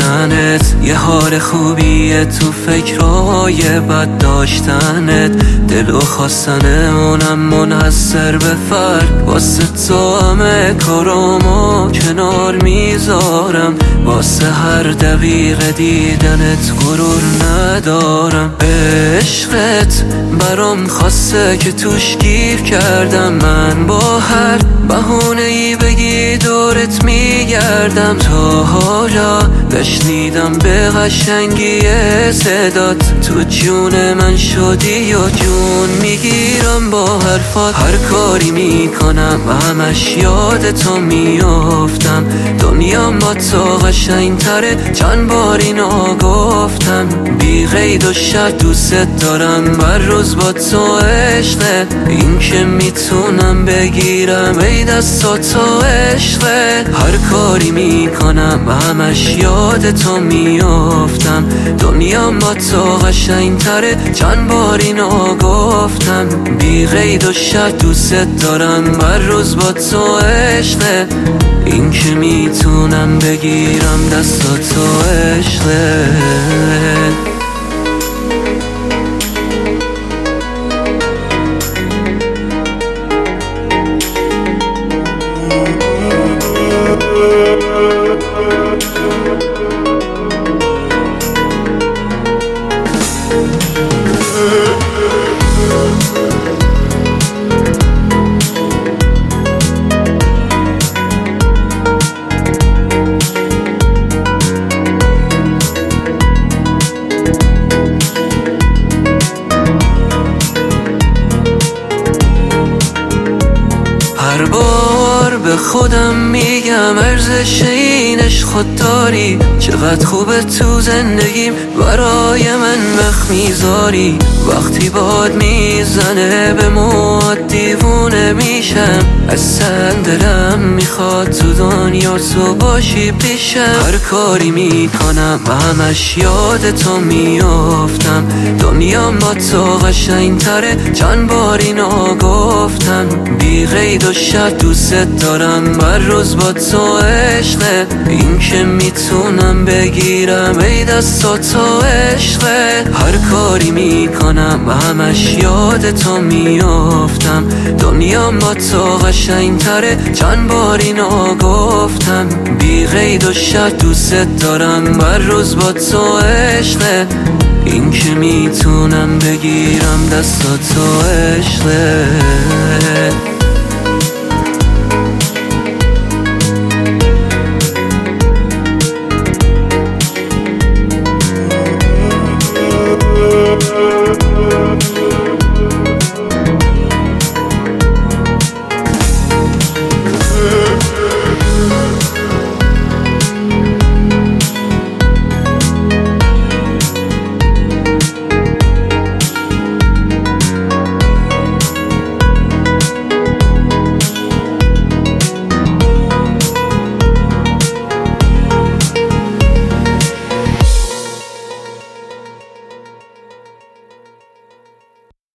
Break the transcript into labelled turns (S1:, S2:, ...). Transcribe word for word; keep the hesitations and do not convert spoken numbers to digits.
S1: داشتنت، یه حال خوبیه تو فکرهای بد داشتنت. دل و خواستن اونم منحصر به فرد، واسه تو همه کارامو کنار میذارم. واسه هر دقیقه دیدنت غرور ندارم. عشقت برام خاصه که توش گیر کردم. من با هر بهونه ای بگی دورت میگردم. تا حالا نشنیدم به قشنگی صدات، تو جون من شدی و جون میگیرم با حرفات. هر کاری میکنم همش یاد تو میافتم. دنیام با تو قشنگ تره، چند بار اینو گفتم. بی قید و شرط دوست دارم، بر روز با تو عشقه. این که میتونم بگیرم ای دستا تو عشقه. هر کاری میکنم همش یاد تو میافتم. دنیام با تو قشنگ تره، چند بار اینو گفتم. بی قید و شرط دوست دارم، بر روز با تو عشقه. این که میتونم بگیرم دستا تو عشقه. هر بار به خودم میگم ارزش اینش خودداری. چقدر خوبه تو زندگیم برای من وقت میذاری. وقتی باد میزنه به مواد دیوونه میشم. اصلا دلم میخواد تو دنیا تو باشی پیشم. هر کاری میکنم همش یاد تو میافتم. دنیام با تو قشنگ تره، چند بار اینو گفتم. بی قید و شرط دوست دارم، بر روز با تو عشقه. این که میتونم بگیرم ای دستا تو عشقه. هر کاری میکنم همش یاد تو میافتم. دنیام با تو قشنگ تره، چند بار اینو گفتم. بی قید و شرط دوست دارم، بر روز با تو عشقه. این که میتونم بگیرم دستا تو عشقه.